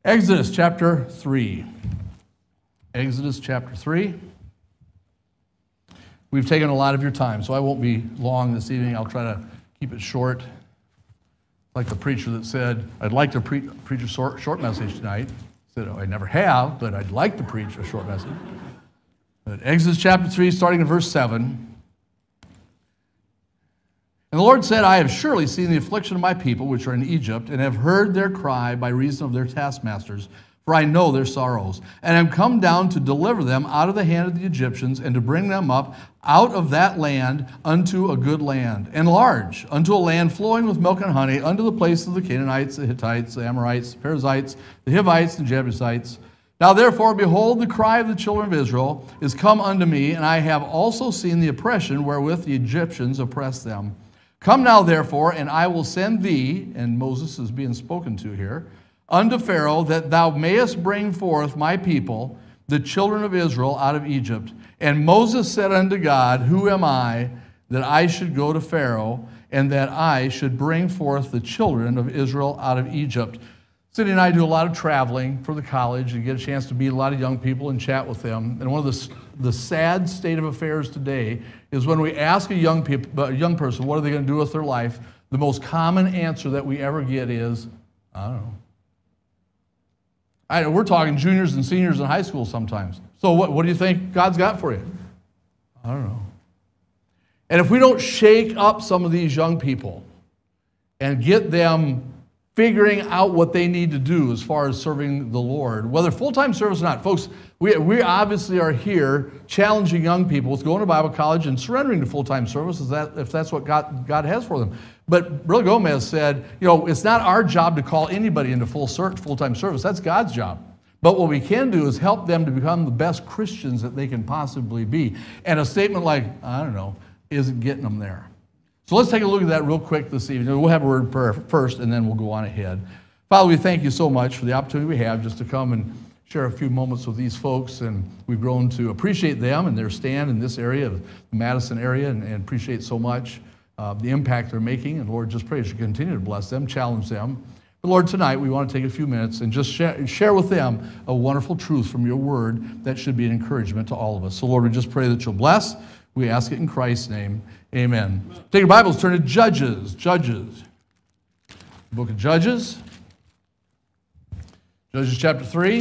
Exodus chapter 3. Exodus chapter 3. We've taken a lot of your time, so I won't be long this evening. I'll try to keep it short. Like the preacher that said, I'd like to preach a short message tonight. I said, I never have, but I'd like to preach a short message. But Exodus chapter 3, starting in verse 7. And the Lord said, I have surely seen the affliction of my people which are in Egypt, and have heard their cry by reason of their taskmasters, for I know their sorrows. And am come down to deliver them out of the hand of the Egyptians, and to bring them up out of that land unto a good land, and large, unto a land flowing with milk and honey, unto the place of the Canaanites, the Hittites, the Amorites, the Perizzites, the Hivites, and Jebusites. Now therefore, behold, the cry of the children of Israel is come unto me, and I have also seen the oppression wherewith the Egyptians oppress them. Come now, therefore, and I will send thee, and Moses is being spoken to here, unto Pharaoh, that thou mayest bring forth my people, the children of Israel, out of Egypt. And Moses said unto God, Who am I, that I should go to Pharaoh, and that I should bring forth the children of Israel out of Egypt? Cindy and I do a lot of traveling for the college and get a chance to meet a lot of young people and chat with them. And one of the sad state of affairs today is when we ask a young person, what are they going to do with their life? The most common answer that we ever get is, I don't know. We're talking juniors and seniors in high school sometimes. So what do you think God's got for you? I don't know. And if we don't shake up some of these young people and get them figuring out what they need to do as far as serving the Lord, whether full-time service or not. Folks, we obviously are here challenging young people with going to Bible college and surrendering to full-time service if that's what God has for them. But Brother Gomez said, it's not our job to call anybody into full-time service. That's God's job. But what we can do is help them to become the best Christians that they can possibly be. And a statement like, I don't know, isn't getting them there. So let's take a look at that real quick this evening. We'll have a word of prayer first, and then we'll go on ahead. Father, we thank you so much for the opportunity we have just to come and share a few moments with these folks, and we've grown to appreciate them and their stand in this area, the Madison area, and appreciate so much the impact they're making. And Lord, just pray that you continue to bless them, challenge them. But Lord, tonight we want to take a few minutes and just share with them a wonderful truth from your word that should be an encouragement to all of us. So Lord, we just pray that you'll bless. We ask it in Christ's name. Amen. Take your Bibles, turn to Judges. Judges. Book of Judges. Judges chapter 3.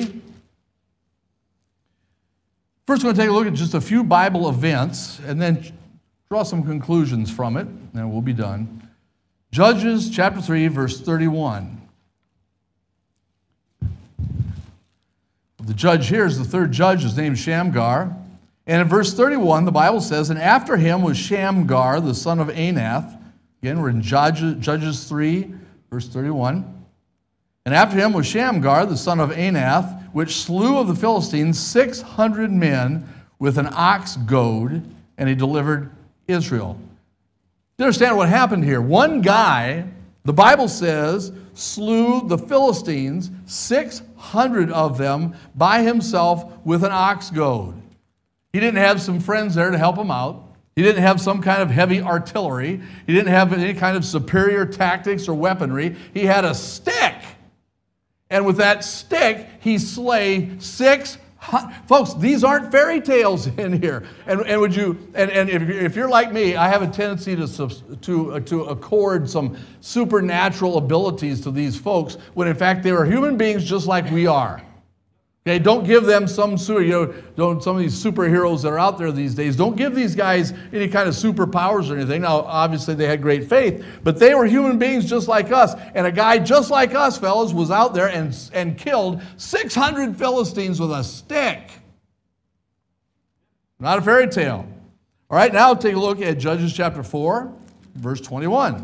First, we're going to take a look at just a few Bible events and then draw some conclusions from it, and we'll be done. Judges chapter 3, verse 31. The judge here is the third judge. His name is Shamgar. And in verse 31, the Bible says, And after him was Shamgar, the son of Anath. Again, we're in Judges 3, verse 31. And after him was Shamgar, the son of Anath, which slew of the Philistines 600 men with an ox goad, and he delivered Israel. You understand what happened here? One guy, the Bible says, slew the Philistines, 600 of them, by himself with an ox goad. He didn't have some friends there to help him out. He didn't have some kind of heavy artillery. He didn't have any kind of superior tactics or weaponry. He had a stick. And with that stick, he slay 600. Folks, these aren't fairy tales in here. And if you're like me, I have a tendency to accord some supernatural abilities to these folks when in fact they are human beings just like we are. Okay, don't give them some of these superheroes that are out there these days. Don't give these guys any kind of superpowers or anything. Now, obviously, they had great faith, but they were human beings just like us. And a guy just like us, fellas, was out there and killed 600 Philistines with a stick. Not a fairy tale. All right, now take a look at Judges chapter 4, verse 21.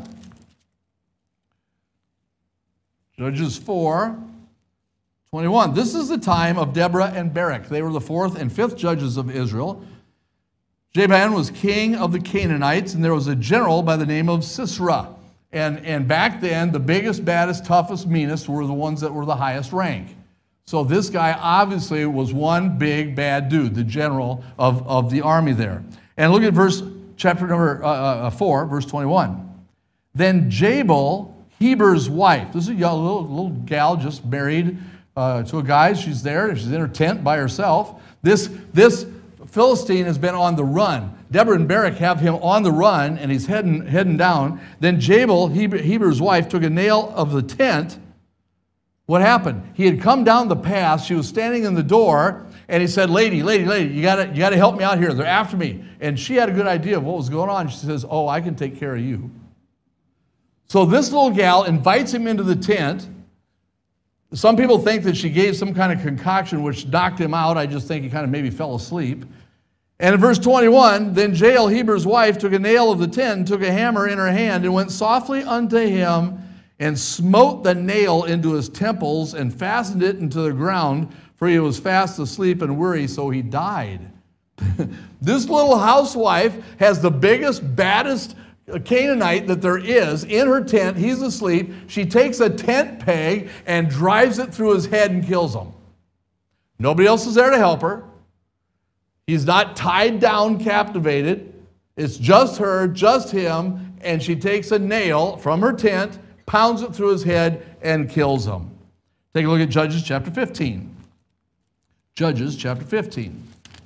Judges 4. 21. This is the time of Deborah and Barak. They were the fourth and fifth judges of Israel. Jabin was king of the Canaanites, and there was a general by the name of Sisera. And back then, the biggest, baddest, toughest, meanest were the ones that were the highest rank. So this guy obviously was one big, bad dude, the general of the army there. And look at chapter number 4, verse 21. Then Jabal, Heber's wife, this is a young, little gal just married, to a guy. She's there. She's in her tent by herself. This Philistine has been on the run. Deborah and Barak have him on the run, and he's heading down. Then Jabal, Heber's wife, took a nail of the tent. What happened? He had come down the path. She was standing in the door, and he said, lady, you gotta help me out here. They're after me. And she had a good idea of what was going on. She says, oh, I can take care of you. So this little gal invites him into the tent. Some people think that she gave some kind of concoction which knocked him out. I just think he kind of maybe fell asleep. And in verse 21, then Jael, Heber's wife, took a nail of the tent, took a hammer in her hand, and went softly unto him, and smote the nail into his temples, and fastened it into the ground, for he was fast asleep and weary, so he died. This little housewife has the biggest, baddest Canaanite that there is in her tent. He's asleep. She takes a tent peg and drives it through his head and kills him. Nobody else is there to help her. He's not tied down, captivated. It's just her, just him, and she takes a nail from her tent, pounds it through his head, and kills him. Take a look at Judges chapter 15. Judges chapter 15.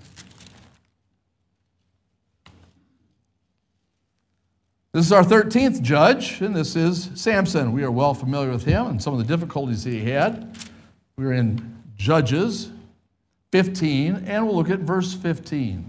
This is our 13th judge, and this is Samson. We are well familiar with him and some of the difficulties he had. We're in Judges 15, and we'll look at verse 15.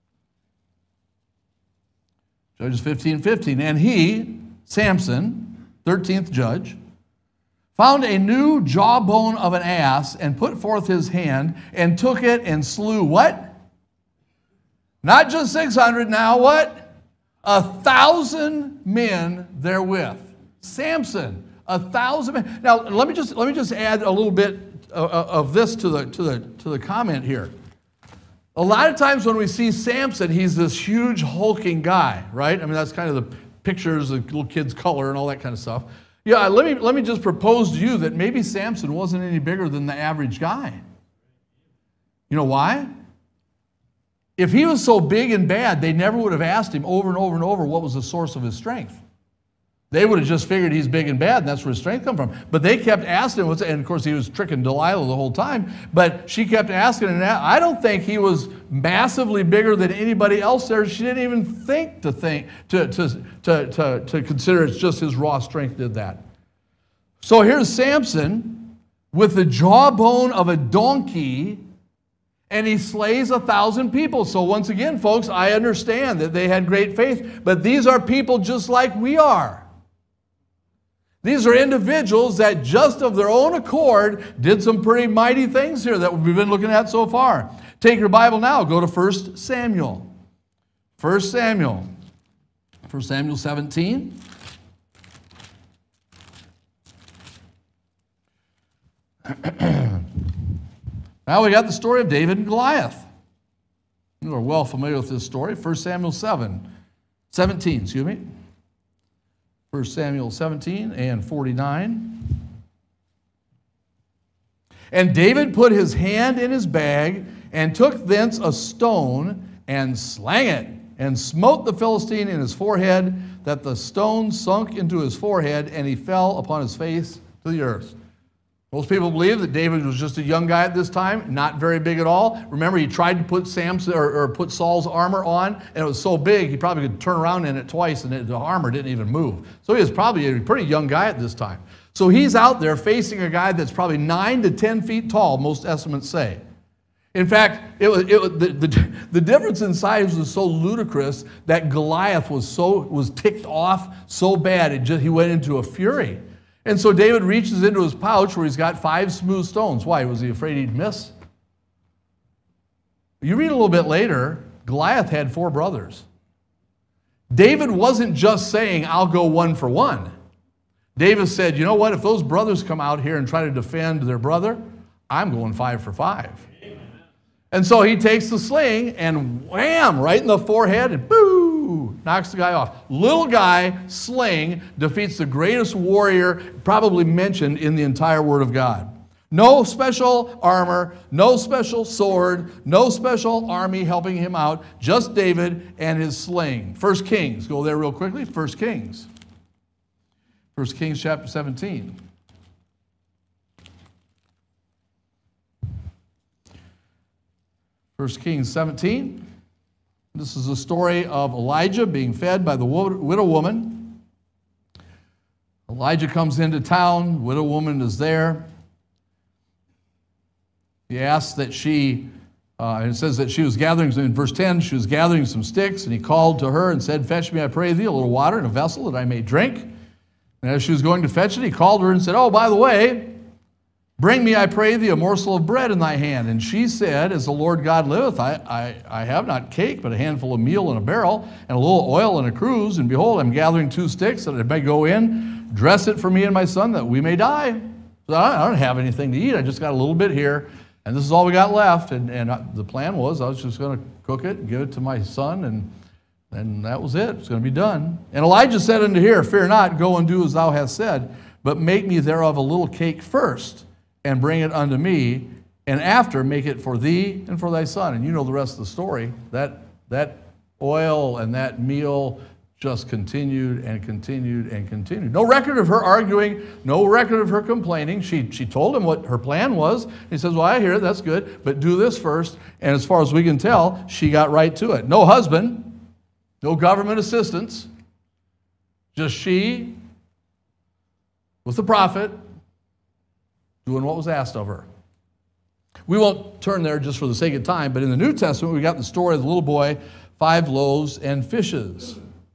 Judges 15:15. And he, Samson, 13th judge, found a new jawbone of an ass, and put forth his hand, and took it, and slew what? Not just 600 now, what? 1,000 men therewith. Samson, 1,000 men. Now let me just add a little bit of this to the comment here. A lot of times when we see Samson, he's this huge hulking guy, right? I mean, that's kind of the pictures of little kids' color and all that kind of stuff. Yeah, let me just propose to you that maybe Samson wasn't any bigger than the average guy. You know why? If he was so big and bad, they never would have asked him over and over and over what was the source of his strength. They would have just figured he's big and bad, and that's where his strength comes from. But they kept asking him, and of course he was tricking Delilah the whole time, but she kept asking, and I don't think he was massively bigger than anybody else there. She didn't even think to consider it's just his raw strength did that. So here's Samson with the jawbone of a donkey, and he slays 1,000 people. So once again, folks, I understand that they had great faith, but these are people just like we are. These are individuals that just of their own accord did some pretty mighty things here that we've been looking at so far. Take your Bible now, go to 1 Samuel. 1 Samuel 17. Now we got the story of David and Goliath. You are well familiar with this story. 1 Samuel 17, excuse me. 1 Samuel 17 and 49. And David put his hand in his bag, and took thence a stone, and slang it, and smote the Philistine in his forehead, that the stone sunk into his forehead, and he fell upon his face to the earth. Most people believe that David was just a young guy at this time, not very big at all. Remember, he tried to put Samson or put Saul's armor on, and it was so big he probably could turn around in it twice, and the armor didn't even move. So he was probably a pretty young guy at this time. So he's out there facing a guy that's probably 9 to 10 feet tall, most estimates say. In fact, the difference in size was so ludicrous that Goliath was ticked off so bad he went into a fury. And so David reaches into his pouch where he's got 5 smooth stones. Why? Was he afraid he'd miss? You read a little bit later, Goliath had 4 brothers. David wasn't just saying, I'll go 1 for 1. David said, you know what? If those brothers come out here and try to defend their brother, I'm going 5 for 5. Amen. And so he takes the sling and wham, right in the forehead, and boo, knocks the guy off. Little guy, sling, defeats the greatest warrior probably mentioned in the entire Word of God. No special armor, no special sword, no special army helping him out, just David and his sling. 1 Kings, go there real quickly, 1 Kings. 1 Kings chapter 17. 1 Kings 17. This is the story of Elijah being fed by the widow woman. Elijah comes into town. Widow woman is there. He asks that and it says that she was gathering, in verse 10, she was gathering some sticks, and he called to her and said, "Fetch me, I pray thee, a little water in a vessel that I may drink." And as she was going to fetch it, he called her and said, "Oh, by the way, bring me, I pray thee, a morsel of bread in thy hand." And she said, "As the Lord God liveth, I have not cake, but a handful of meal in a barrel, and a little oil in a cruse. And behold, I'm gathering 2 sticks, that I may go in, dress it for me and my son, that we may die. So I don't have anything to eat. I just got a little bit here. And this is all we got left." And the plan was I was just going to cook it and give it to my son, and that was it. It's going to be done. And Elijah said unto her, "Fear not, go and do as thou hast said, but make me thereof a little cake first, and bring it unto me, and after make it for thee and for thy son." And you know the rest of the story. That oil and that meal just continued and continued and continued. No record of her arguing, no record of her complaining. She told him what her plan was. He says, "Well, I hear it, that's good, but do this first." And as far as we can tell, she got right to it. No husband, no government assistance, just she with the prophet doing what was asked of her. We won't turn there just for the sake of time, but in the New Testament, we got the story of the little boy, 5 loaves and fishes.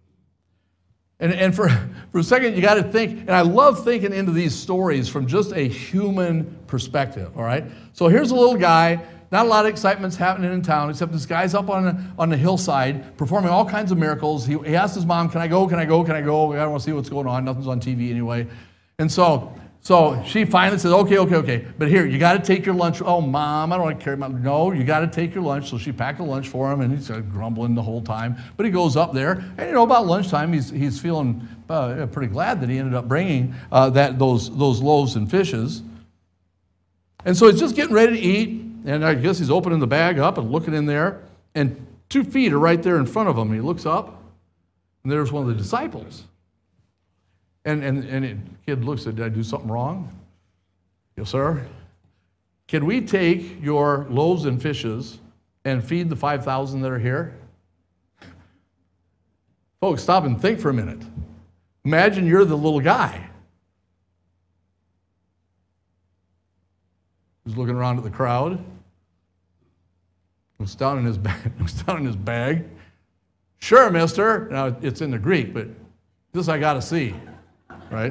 And for a second, you got to think, and I love thinking into these stories from just a human perspective, all right? So here's a little guy, not a lot of excitement's happening in town, except this guy's up on the hillside performing all kinds of miracles. He asked his mom, "Can I go? Can I go? Can I go? I don't want to see what's going on. Nothing's on TV anyway." And so she finally says, okay. But here, you got to take your lunch. "Oh, Mom, I don't want to carry my..." "No, you got to take your lunch." So she packed a lunch for him, and he's grumbling the whole time. But he goes up there, and about lunchtime, he's feeling pretty glad that he ended up bringing those loaves and fishes. And so he's just getting ready to eat, and I guess he's opening the bag up and looking in there, and 2 feet are right there in front of him. He looks up, and there's one of the disciples. And the kid looks at, "Did I do something wrong?" "Yes, sir." "Can we take your loaves and fishes and feed the 5,000 that are here?" Folks, stop and think for a minute. Imagine you're the little guy who's looking around at the crowd, looks down in his bag. "Sure, mister." Now, it's in the Greek, but this I got to see. Right?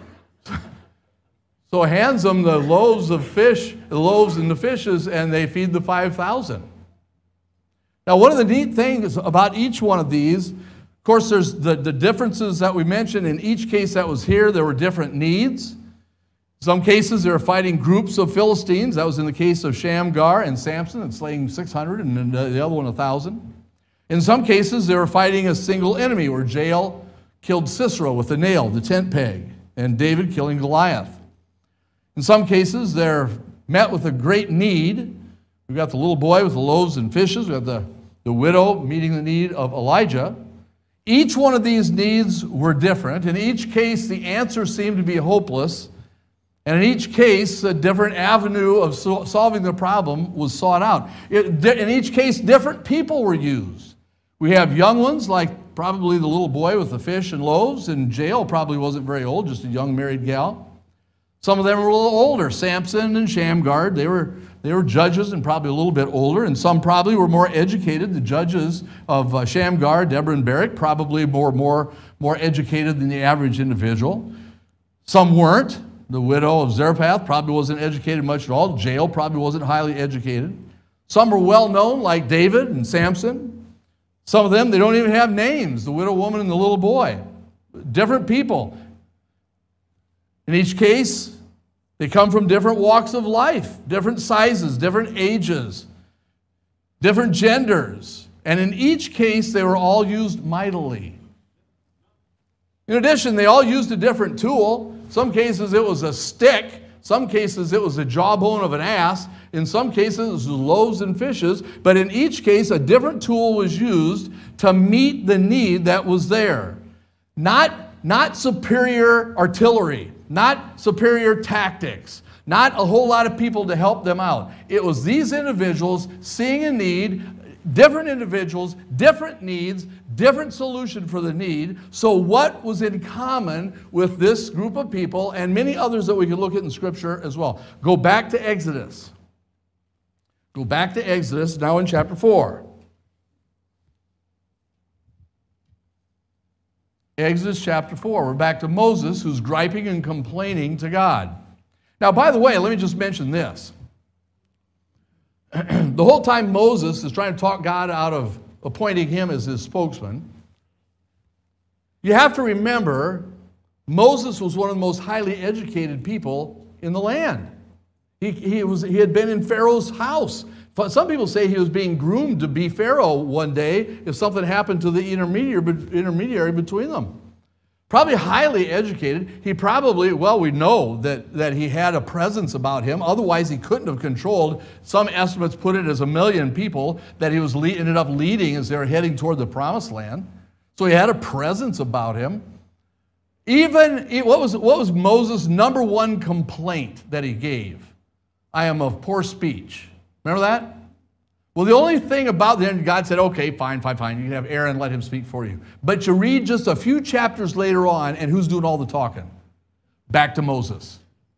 So hands them the loaves and the fishes, and they feed the 5,000. Now, one of the neat things about each one of these, of course, there's the differences that we mentioned. In each case that was here, there were different needs. In some cases, they were fighting groups of Philistines. That was in the case of Shamgar and Samson, and slaying 600, and the other one 1,000. In some cases, they were fighting a single enemy, where Jael killed Sisera with a nail, the tent peg, and David killing Goliath. In some cases, they're met with a great need. We've got the little boy with the loaves and fishes. We have the widow meeting the need of Elijah. Each one of these needs were different. In each case, the answer seemed to be hopeless. And in each case, a different avenue of solving the problem was sought out. In each case, different people were used. We have young ones, like probably the little boy with the fish and loaves, and Jael probably wasn't very old, just a young married gal. Some of them were a little older, Samson and Shamgar. They were judges and probably a little bit older, and some probably were more educated. The judges of Shamgar, Deborah and Barak, probably more educated than the average individual. Some weren't. The widow of Zarephath probably wasn't educated much at all. Jael probably wasn't highly educated. Some were well known, like David and Samson. Some of them, they don't even have names, the widow woman and the little boy. Different people. In each case, they come from different walks of life, different sizes, different ages, different genders. And in each case, they were all used mightily. In addition, they all used a different tool. Some cases, it was a stick. Some cases, it was the jawbone of an ass. In some cases, it was loaves and fishes. But in each case, a different tool was used to meet the need that was there. Not superior artillery, not superior tactics, Not a whole lot of people to help them out. It was these individuals seeing a need, different individuals, different needs, different solution for the need. So what was in common with this group of people and many others that we could look at in Scripture as well? Go back to Exodus. Go back to Exodus, now in chapter 4. Exodus chapter 4. We're back to Moses, who's griping and complaining to God. Now, by the way, let me just mention this. The whole time Moses is trying to talk God out of appointing him as his spokesman, you have to remember Moses was one of the most highly educated people in the land. He had been in Pharaoh's house. Some people say he was being groomed to be Pharaoh one day if something happened to the intermediary between them. Probably highly educated. He probably, well, we know that he had a presence about him. Otherwise, he couldn't have controlled. Some estimates put it as 1 million people that he was ended up leading as they were heading toward the Promised Land. So he had a presence about him. What was Moses' number one complaint that he gave? I am of poor speech. Remember that? Well, the only thing about then God said, okay, fine. You can have Aaron let him speak for you. But you read just a few chapters later on, and who's doing all the talking? Back to Moses.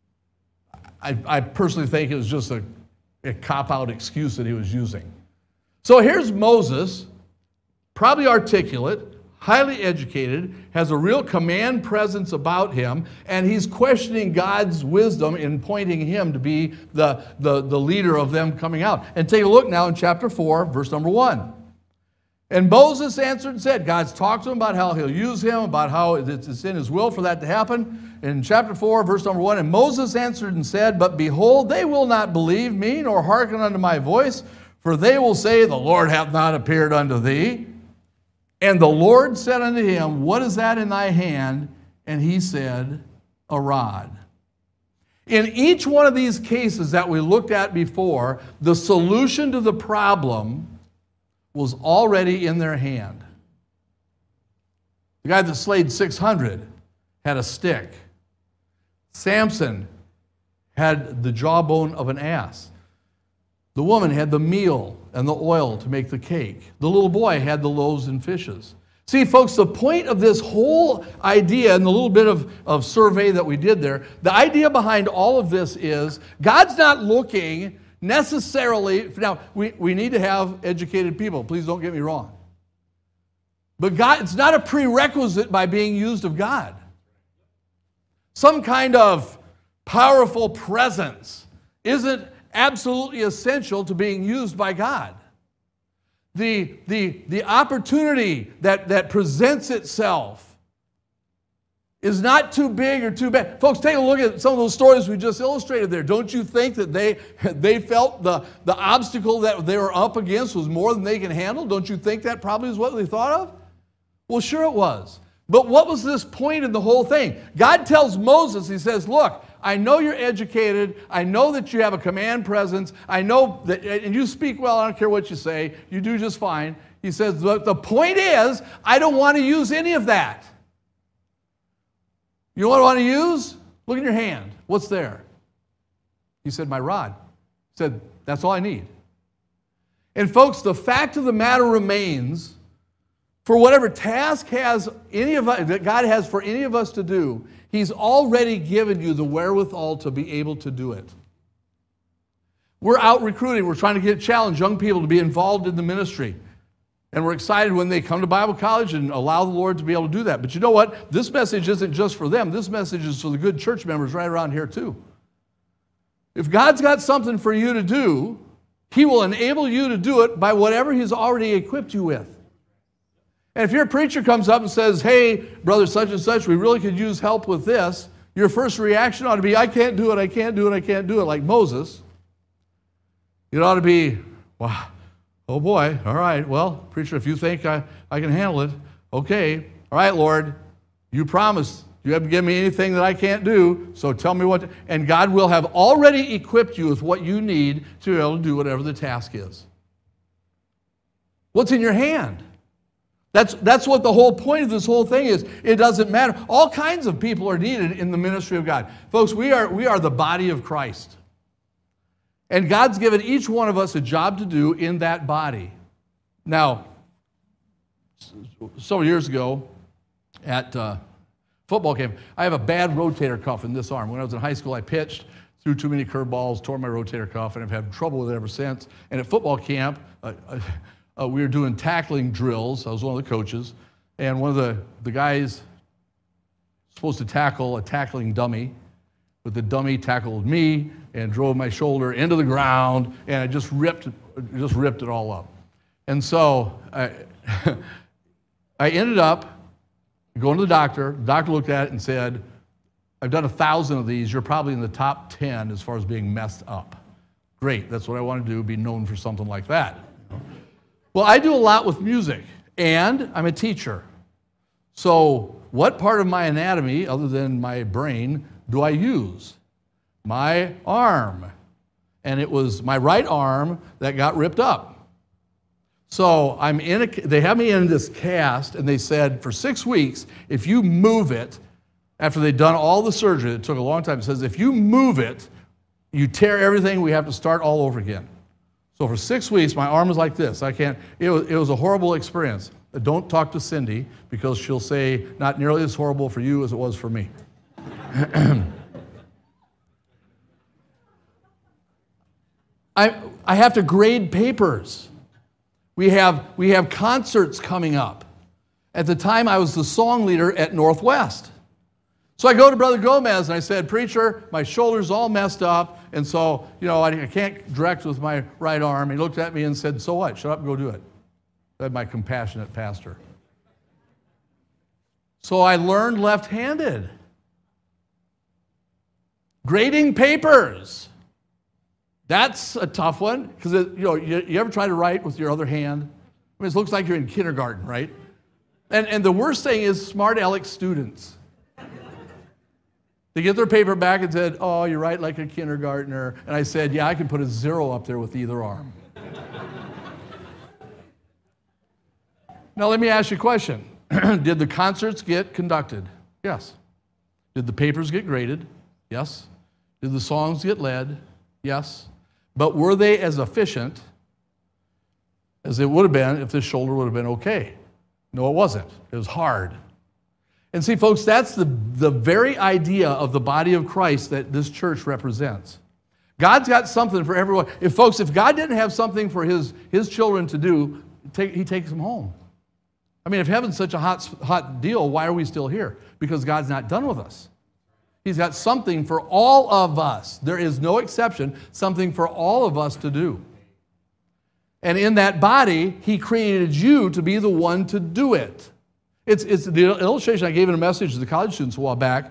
I personally think it was just a cop-out excuse that he was using. So here's Moses, probably articulate, highly educated, has a real command presence about him, and he's questioning God's wisdom in pointing him to be the leader of them coming out. And take a look now in chapter 4, verse number 1. And Moses answered and said, God's talked to him about how he'll use him, about how it's in his will for that to happen. In chapter 4, verse number 1, and Moses answered and said, but behold, they will not believe me, nor hearken unto my voice, for they will say, the Lord hath not appeared unto thee. And the Lord said unto him, what is that in thy hand? And he said, a rod. In each one of these cases that we looked at before, the solution to the problem was already in their hand. The guy that slayed 600 had a stick. Samson had the jawbone of an ass. The woman had the meal and the oil to make the cake. The little boy had the loaves and fishes. See, folks, the point of this whole idea and the little bit of survey that we did there, the idea behind all of this is God's not looking necessarily, now we need to have educated people, please don't get me wrong. But God, it's not a prerequisite by being used of God. Some kind of powerful presence isn't absolutely essential to being used by God. The opportunity that presents itself is not too big or too bad. Folks, take a look at some of those stories we just illustrated there. Don't you think that they felt the obstacle that they were up against was more than they can handle? Don't you think that probably is what they thought of? Well, sure it was. But what was this point in the whole thing? God tells Moses, he says, look, I know you're educated. I know that you have a command presence. I know that, and you speak well. I don't care what you say. You do just fine. He says, the point is, I don't want to use any of that. You know what I want to use? Look in your hand. What's there? He said, my rod. He said, that's all I need. And folks, the fact of the matter remains, for whatever task that God has for any of us to do, He's already given you the wherewithal to be able to do it. We're out recruiting. We're trying to challenge young people to be involved in the ministry. And we're excited when they come to Bible college and allow the Lord to be able to do that. But you know what? This message isn't just for them. This message is for the good church members right around here too. If God's got something for you to do, He will enable you to do it by whatever He's already equipped you with. And if your preacher comes up and says, hey, brother such and such, we really could use help with this, your first reaction ought to be, I can't do it, I can't do it, I can't do it, like Moses. It ought to be, wow, oh boy, all right, well, preacher, if you think I can handle it, okay, all right, Lord, you promised you haven't given me anything that I can't do, so tell me what to, and God will have already equipped you with what you need to be able to do whatever the task is. What's in your hand? That's what the whole point of this whole thing is. It doesn't matter. All kinds of people are needed in the ministry of God. Folks, we are the body of Christ. And God's given each one of us a job to do in that body. Now, several years ago at football camp, I have a bad rotator cuff in this arm. When I was in high school, I pitched, threw too many curveballs, tore my rotator cuff, and I've had trouble with it ever since. And at football camp, we were doing tackling drills. I was one of the coaches. And one of the guys supposed to tackle a tackling dummy, but the dummy tackled me and drove my shoulder into the ground, and I just ripped it all up. And so I ended up going to the doctor. The doctor looked at it and said, I've done 1,000 of these. You're probably in the top 10 as far as being messed up. Great, that's what I want to do, be known for something like that. Well, I do a lot with music, and I'm a teacher. So what part of my anatomy, other than my brain, do I use? My arm. And it was my right arm that got ripped up. So they have me in this cast, and they said for 6 weeks, if you move it, after they'd done all the surgery, it took a long time, it says if you move it, you tear everything, we have to start all over again. So for 6 weeks, my arm was like this. It was a horrible experience. Don't talk to Cindy, because she'll say, not nearly as horrible for you as it was for me. I have to grade papers. We have concerts coming up. At the time, I was the song leader at Northwest. So I go to Brother Gomez and I said, preacher, my shoulder's all messed up, and so, I can't direct with my right arm. He looked at me and said, so what? Shut up and go do it. That's my compassionate pastor. So I learned left-handed. Grading papers. That's a tough one, because you ever try to write with your other hand? I mean, it looks like you're in kindergarten, right? And the worst thing is smart aleck students. They get their paper back and said, oh, you write like a kindergartner. And I said, yeah, I can put a 0 up there with either arm. Now let me ask you a question. Did the concerts get conducted? Yes. Did the papers get graded? Yes. Did the songs get led? Yes. But were they as efficient as it would have been if this shoulder would have been okay? No, it wasn't. It was hard. And see, folks, that's the very idea of the body of Christ that this church represents. God's got something for everyone. If God didn't have something for his children to do, he takes them home. I mean, if heaven's such a hot deal, why are we still here? Because God's not done with us. He's got something for all of us. There is no exception, something for all of us to do. And in that body, he created you to be the one to do it. It's the illustration I gave in a message to the college students a while back.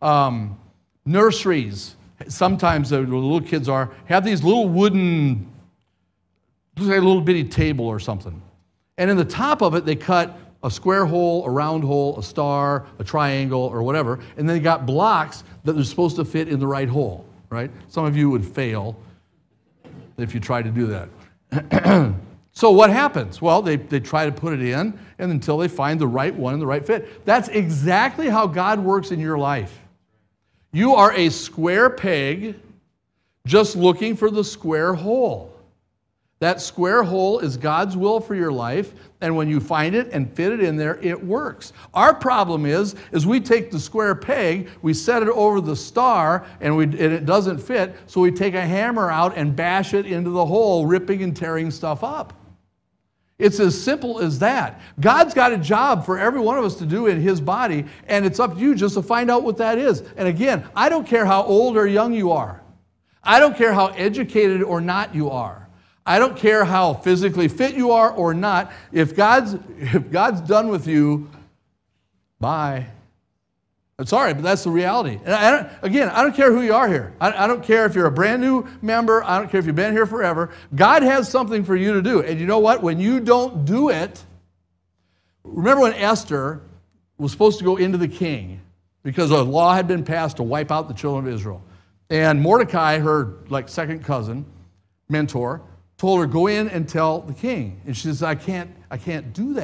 Nurseries, sometimes the little kids have these little wooden, looks like a little bitty table or something. And in the top of it, they cut a square hole, a round hole, a star, a triangle, or whatever, and then they got blocks that are supposed to fit in the right hole, right? Some of you would fail if you tried to do that. So what happens? Well, they try to put it in, and until they find the right one and the right fit. That's exactly how God works in your life. You are a square peg just looking for the square hole. That square hole is God's will for your life, and when you find it and fit it in there, it works. Our problem is we take the square peg, we set it over the star, and it doesn't fit, so we take a hammer out and bash it into the hole, ripping and tearing stuff up. It's as simple as that. God's got a job for every one of us to do in his body, and it's up to you just to find out what that is. And again, I don't care how old or young you are. I don't care how educated or not you are. I don't care how physically fit you are or not. If God's done with you, bye. I'm sorry, but that's the reality. And I don't care who you are here. I don't care if you're a brand new member. I don't care if you've been here forever. God has something for you to do. And you know what? When you don't do it, remember when Esther was supposed to go into the king because a law had been passed to wipe out the children of Israel. And Mordecai, her second cousin, mentor, told her, go in and tell the king. And she says, I can't do that.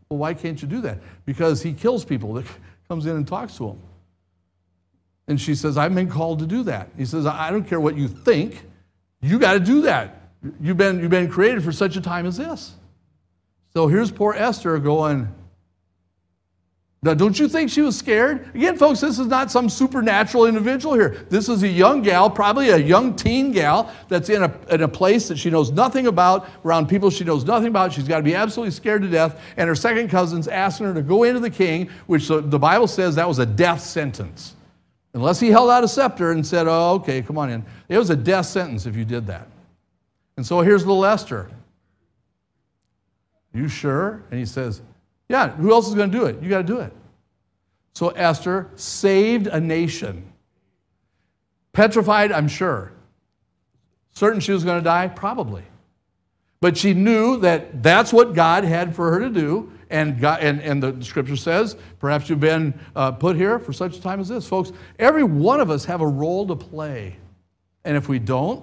Well, why can't you do that? Because he kills people that comes in and talks to him. And she says, I've been called to do that. He says, I don't care what you think. You got to do that. You've been created for such a time as this. So here's poor Esther going, now, don't you think she was scared? Again, folks, this is not some supernatural individual here. This is a young gal, probably a young teen gal, that's in a place that she knows nothing about, around people she knows nothing about. She's got to be absolutely scared to death. And her second cousin's asking her to go into the king, which the Bible says that was a death sentence. Unless he held out a scepter and said, oh, okay, come on in. It was a death sentence if you did that. And so here's little Esther. You sure? And he says, yeah, who else is going to do it? You got to do it. So Esther saved a nation. Petrified, I'm sure. Certain she was going to die? Probably. But she knew that that's what God had for her to do. And the scripture says, perhaps you've been put here for such a time as this. Folks, every one of us have a role to play. And if we don't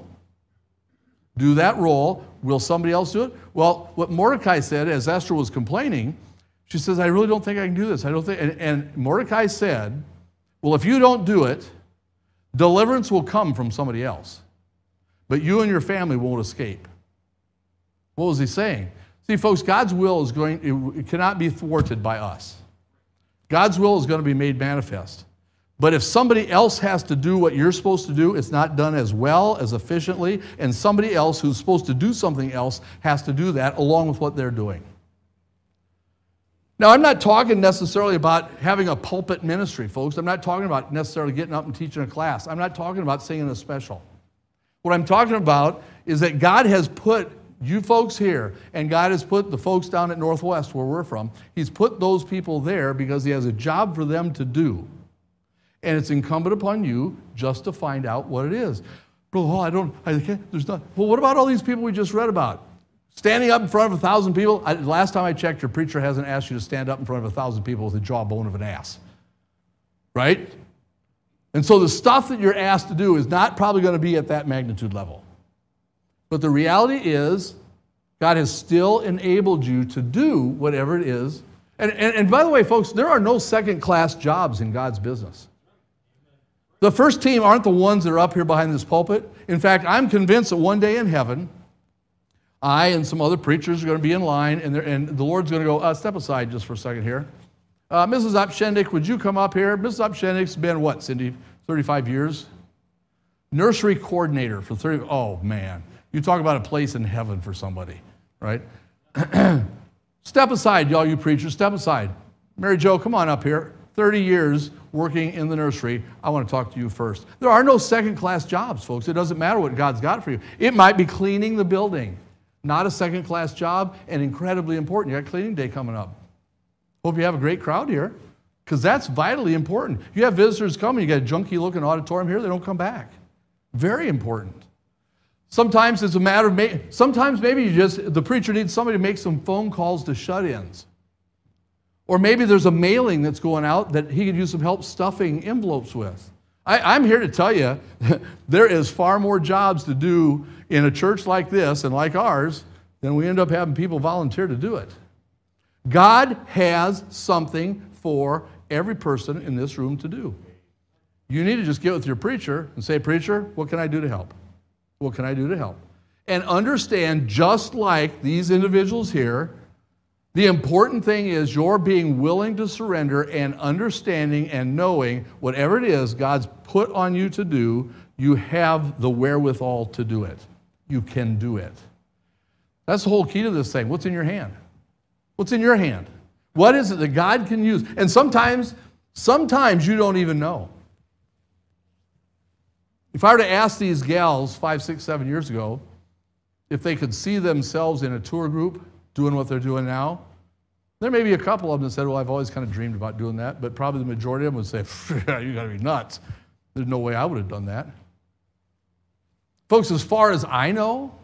do that role, will somebody else do it? Well, what Mordecai said as Esther was complaining, she says, I really don't think I can do this. I don't think, and Mordecai said, well, if you don't do it, deliverance will come from somebody else. But you and your family won't escape. What was he saying? See, folks, God's will it cannot be thwarted by us. God's will is going to be made manifest. But if somebody else has to do what you're supposed to do, it's not done as well, as efficiently, and somebody else who's supposed to do something else has to do that along with what they're doing. Now, I'm not talking necessarily about having a pulpit ministry, folks. I'm not talking about necessarily getting up and teaching a class. I'm not talking about singing a special. What I'm talking about is that God has put you folks here, and God has put the folks down at Northwest, where we're from, He's put those people there because He has a job for them to do. And it's incumbent upon you just to find out what it is. Brother Hall, there's not. Well, what about all these people we just read about? Standing up in front of 1,000 people? Last time I checked, your preacher hasn't asked you to stand up in front of 1,000 people with the jawbone of an ass. Right? And so the stuff that you're asked to do is not probably going to be at that magnitude level. But the reality is, God has still enabled you to do whatever it is. And by the way, folks, there are no second-class jobs in God's business. The first team aren't the ones that are up here behind this pulpit. In fact, I'm convinced that one day in heaven, I and some other preachers are going to be in line, and the Lord's going to go, step aside just for a second here. Mrs. Upshendik, would you come up here? Mrs. Upshendik's been, what, Cindy, 35 years? Nursery coordinator for 30, oh man. You talk about a place in heaven for somebody, right? Step aside, y'all, you preachers, step aside. Mary Jo, come on up here. 30 years working in the nursery. I want to talk to you first. There are no second-class jobs, folks. It doesn't matter what God's got for you. It might be cleaning the building. Not a second-class job, and incredibly important. You got cleaning day coming up. Hope you have a great crowd here, because that's vitally important. You have visitors coming, you got a junky-looking auditorium here, they don't come back. Very important. Sometimes it's a matter of, sometimes maybe the preacher needs somebody to make some phone calls to shut-ins. Or maybe there's a mailing that's going out that he could use some help stuffing envelopes with. I'm here to tell you, there is far more jobs to do in a church like this and like ours than we end up having people volunteer to do it. God has something for every person in this room to do. You need to just get with your preacher and say, preacher, what can I do to help? What can I do to help? And understand, just like these individuals here, the important thing is you're being willing to surrender and understanding and knowing whatever it is God's put on you to do, you have the wherewithal to do it. You can do it. That's the whole key to this thing. What's in your hand? What's in your hand? What is it that God can use? And sometimes you don't even know. If I were to ask these gals 5, 6, 7 years ago if they could see themselves in a tour group doing what they're doing now, there may be a couple of them that said, well, I've always kind of dreamed about doing that, but probably the majority of them would say, you got to be nuts. There's no way I would have done that. Folks, as far as I know,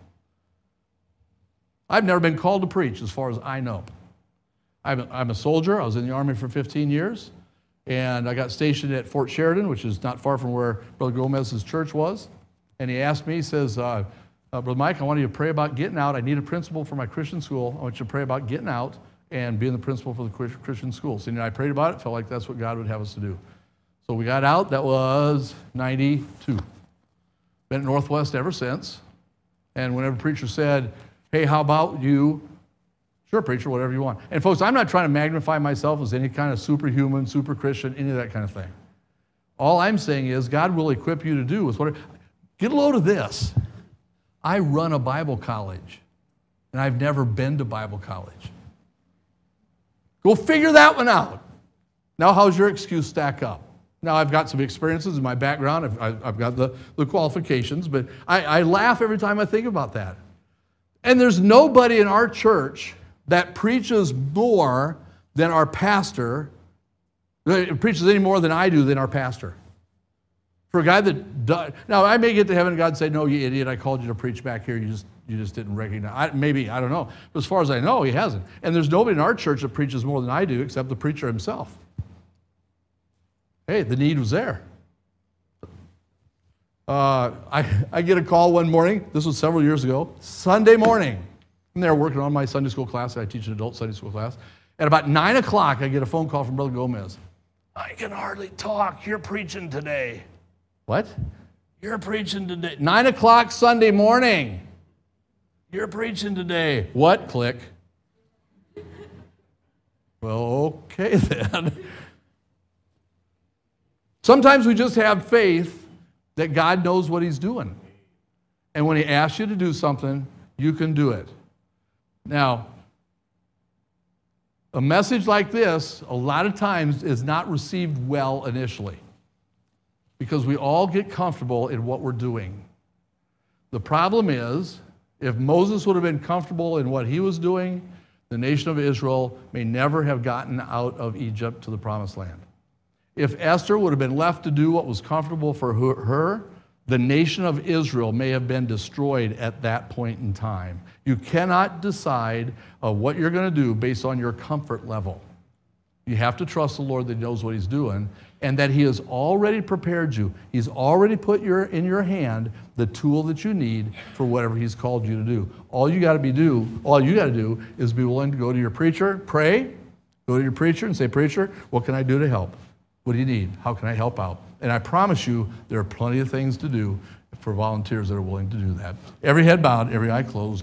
I've never been called to preach as far as I know. I'm a soldier. I was in the Army for 15 years, and I got stationed at Fort Sheridan, which is not far from where Brother Gomez's church was. And he asked me, he says, Brother Mike, I want you to pray about getting out. I need a principal for my Christian school. I want you to pray about getting out and being the principal for the Christian school. Cindy and I prayed about it, felt like that's what God would have us to do. So we got out, that was 92. Been at Northwest ever since. And whenever a preacher said, hey, how about you? Sure, preacher, whatever you want. And folks, I'm not trying to magnify myself as any kind of superhuman, super Christian, any of that kind of thing. All I'm saying is God will equip you to do with whatever. Get a load of this. I run a Bible college, and I've never been to Bible college. Go figure that one out. Now, how's your excuse stack up? Now, I've got some experiences in my background. I've got the qualifications, but I laugh every time I think about that. And there's nobody in our church that preaches more than our pastor, preaches any more than I do than our pastor. For a guy that does, now I may get to heaven and God say, no, you idiot, I called you to preach back here, you just didn't recognize. Maybe, I don't know. But as far as I know, he hasn't. And there's nobody in our church that preaches more than I do except the preacher himself. Hey, the need was there. I get a call one morning, this was several years ago, Sunday morning. I'm there working on my Sunday school class. I teach an adult Sunday school class. At about 9 o'clock, I get a phone call from Brother Gomez. I can hardly talk. You're preaching today. What? You're preaching today. 9 o'clock Sunday morning. You're preaching today. What? Click. Well, okay then. Sometimes we just have faith that God knows what he's doing. And when he asks you to do something, you can do it. Now, a message like this, a lot of times, is not received well initially because we all get comfortable in what we're doing. The problem is, if Moses would have been comfortable in what he was doing, the nation of Israel may never have gotten out of Egypt to the promised land. If Esther would have been left to do what was comfortable for her, the nation of Israel may have been destroyed at that point in time. You cannot decide what you're going to do based on your comfort level. You have to trust the Lord that he knows what he's doing and that he has already prepared you. He's already put in your hand the tool that you need for whatever he's called you to do. All you got to do is be willing to go to your preacher, pray, go to your preacher and say, preacher, what can I do to help? What do you need? How can I help out? And I promise you, there are plenty of things to do for volunteers that are willing to do that. Every head bowed, every eye closed.